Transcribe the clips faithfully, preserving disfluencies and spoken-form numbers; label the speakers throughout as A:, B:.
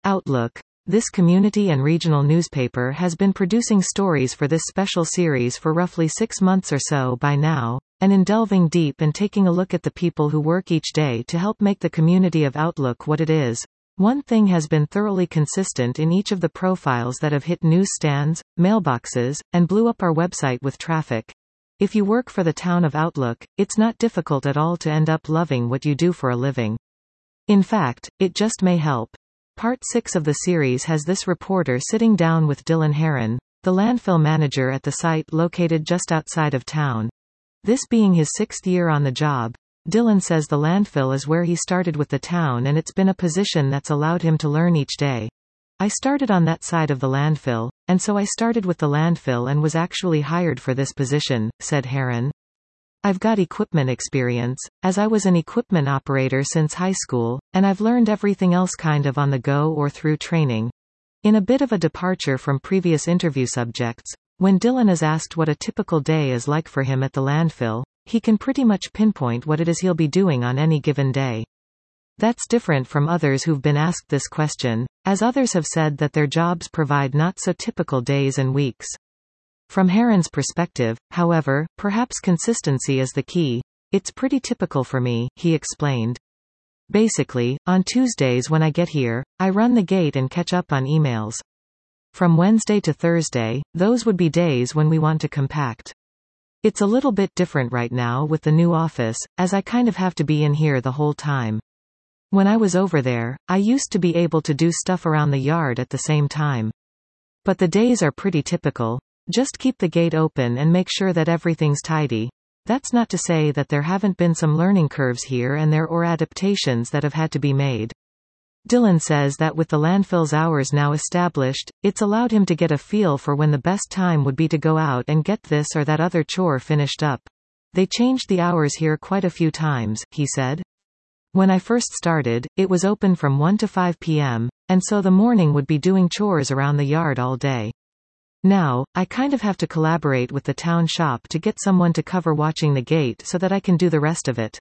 A: Outlook. This community and regional newspaper has been producing stories for this special series for roughly six months or so by now, and in delving deep and taking a look at the people who work each day to help make the community of Outlook what it is, one thing has been thoroughly consistent in each of the profiles that have hit newsstands, mailboxes, and blew up our website with traffic. If you work for the town of Outlook, it's not difficult at all to end up loving what you do for a living. In fact, it just may help. Part six of the series has this reporter sitting down with Dylan Heron, the landfill manager at the site located just outside of town. This being his sixth year on the job, Dylan says the landfill is where he started with the town, and it's been a position that's allowed him to learn each day. I started on that side of the landfill, and so I started with the landfill and was actually hired for this position, said Heron. I've got equipment experience, as I was an equipment operator since high school, and I've learned everything else kind of on the go or through training. In a bit of a departure from previous interview subjects, when Dylan is asked what a typical day is like for him at the landfill, he can pretty much pinpoint what it is he'll be doing on any given day. That's different from others who've been asked this question, as others have said that their jobs provide not so typical days and weeks. From Heron's perspective, however, perhaps consistency is the key. It's pretty typical for me, he explained. Basically, on Tuesdays when I get here, I run the gate and catch up on emails. From Wednesday to Thursday, those would be days when we want to compact. It's a little bit different right now with the new office, as I kind of have to be in here the whole time. When I was over there, I used to be able to do stuff around the yard at the same time. But the days are pretty typical. Just keep the gate open and make sure that everything's tidy. That's not to say that there haven't been some learning curves here and there or adaptations that have had to be made. Dylan says that with the landfill's hours now established, it's allowed him to get a feel for when the best time would be to go out and get this or that other chore finished up. They changed the hours here quite a few times, he said. When I first started, it was open from one to five p m, and so the morning would be doing chores around the yard all day. Now, I kind of have to collaborate with the town shop to get someone to cover watching the gate so that I can do the rest of it.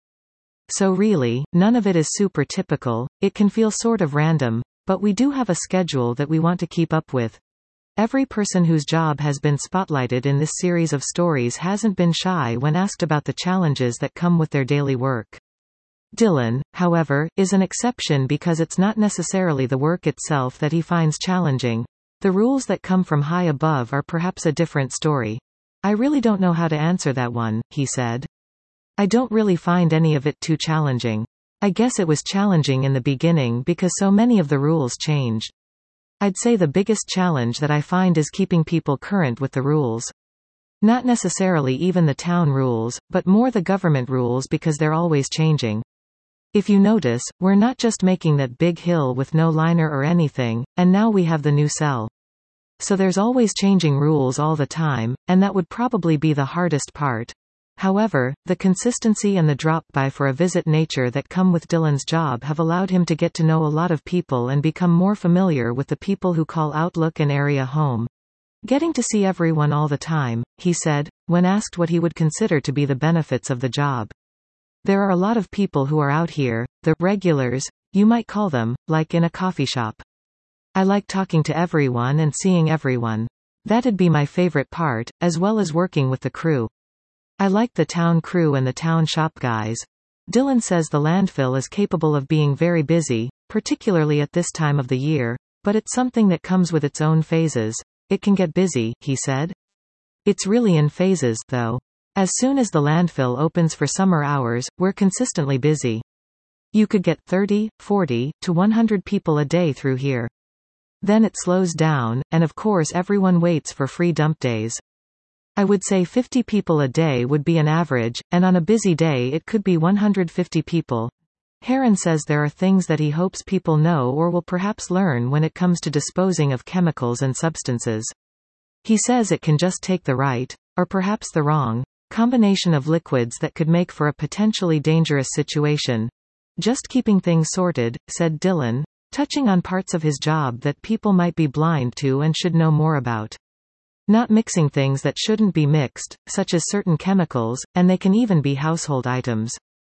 A: So really, none of it is super typical. It can feel sort of random, but we do have a schedule that we want to keep up with. Every person whose job has been spotlighted in this series of stories hasn't been shy when asked about the challenges that come with their daily work. Dylan, however, is an exception because it's not necessarily the work itself that he finds challenging. The rules that come from high above are perhaps a different story. I really don't know how to answer that one, he said. I don't really find any of it too challenging. I guess it was challenging in the beginning because so many of the rules changed. I'd say the biggest challenge that I find is keeping people current with the rules. Not necessarily even the town rules, but more the government rules because they're always changing. If you notice, we're not just making that big hill with no liner or anything, and now we have the new cell. So there's always changing rules all the time, and that would probably be the hardest part. However, the consistency and the drop-by for a visit nature that come with Dylan's job have allowed him to get to know a lot of people and become more familiar with the people who call Outlook an area home. Getting to see everyone all the time, he said, when asked what he would consider to be the benefits of the job. There are a lot of people who are out here, the regulars, you might call them, like in a coffee shop. I like talking to everyone and seeing everyone. That'd be my favorite part, as well as working with the crew. I like the town crew and the town shop guys. Dylan says the landfill is capable of being very busy, particularly at this time of the year, but it's something that comes with its own phases. It can get busy, he said. It's really in phases, though. As soon as the landfill opens for summer hours, we're consistently busy. You could get thirty, forty, to one hundred people a day through here. Then it slows down, and of course everyone waits for free dump days. I would say fifty people a day would be an average, and on a busy day it could be one hundred fifty people. Heron says there are things that he hopes people know or will perhaps learn when it comes to disposing of chemicals and substances. He says it can just take the right, or perhaps the wrong, combination of liquids that could make for a potentially dangerous situation. Just keeping things sorted, said Dylan, touching on parts of his job that people might be blind to and should know more about. Not mixing things that shouldn't be mixed, such as certain chemicals, and they can even be household items.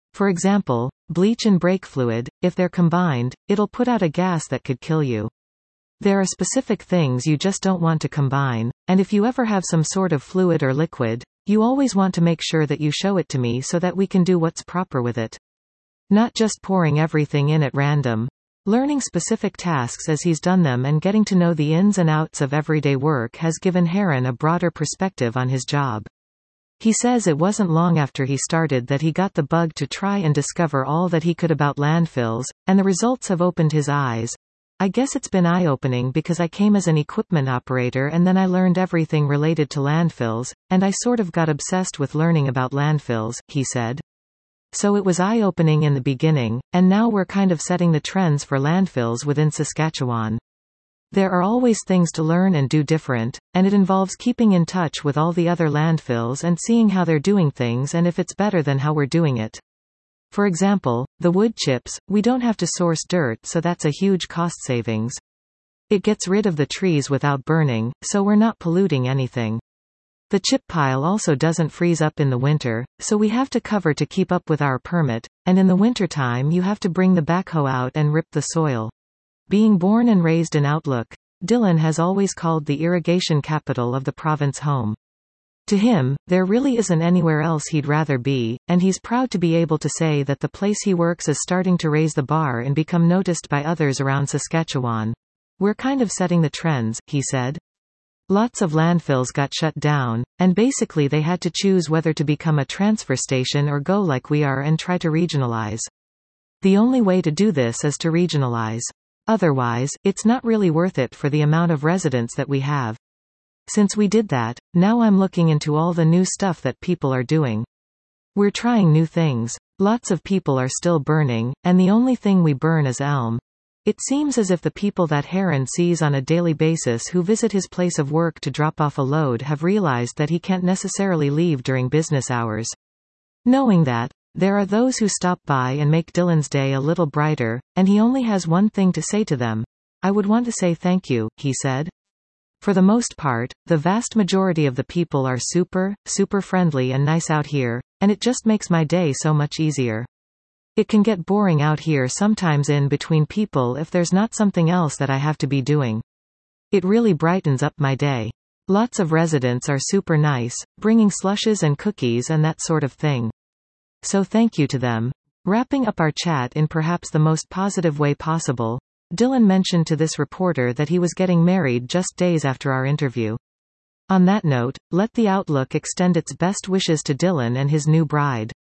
A: For example, bleach and brake fluid, if they're combined, it'll put out a gas that could kill you. There are specific things you just don't want to combine, and if you ever have some sort of fluid or liquid, you always want to make sure that you show it to me so that we can do what's proper with it. Not just pouring everything in at random. Learning specific tasks as he's done them and getting to know the ins and outs of everyday work has given Heron a broader perspective on his job. He says it wasn't long after he started that he got the bug to try and discover all that he could about landfills, and the results have opened his eyes. I guess it's been eye-opening because I came as an equipment operator and then I learned everything related to landfills, and I sort of got obsessed with learning about landfills, he said. So it was eye-opening in the beginning, and now we're kind of setting the trends for landfills within Saskatchewan. There are always things to learn and do different, and it involves keeping in touch with all the other landfills and seeing how they're doing things and if it's better than how we're doing it. For example, the wood chips, we don't have to source dirt, so that's a huge cost savings. It gets rid of the trees without burning, so we're not polluting anything. The chip pile also doesn't freeze up in the winter, so we have to cover to keep up with our permit, and in the wintertime you have to bring the backhoe out and rip the soil. Being born and raised in Outlook, Dylan has always called the irrigation capital of the province home. To him, there really isn't anywhere else he'd rather be, and he's proud to be able to say that the place he works is starting to raise the bar and become noticed by others around Saskatchewan. We're kind of setting the trends, he said. Lots of landfills got shut down, and basically they had to choose whether to become a transfer station or go like we are and try to regionalize. The only way to do this is to regionalize. Otherwise, it's not really worth it for the amount of residents that we have. Since we did that, now I'm looking into all the new stuff that people are doing. We're trying new things. Lots of people are still burning, and the only thing we burn is elm. It seems as if the people that Heron sees on a daily basis who visit his place of work to drop off a load have realized that he can't necessarily leave during business hours. Knowing that, there are those who stop by and make Dylan's day a little brighter, and he only has one thing to say to them. I would want to say thank you, he said. For the most part, the vast majority of the people are super, super friendly and nice out here, and it just makes my day so much easier. It can get boring out here sometimes in between people if there's not something else that I have to be doing. It really brightens up my day. Lots of residents are super nice, bringing slushes and cookies and that sort of thing. So thank you to them. Wrapping up our chat in perhaps the most positive way possible, Dylan mentioned to this reporter that he was getting married just days after our interview. On that note, let the Outlook extend its best wishes to Dylan and his new bride.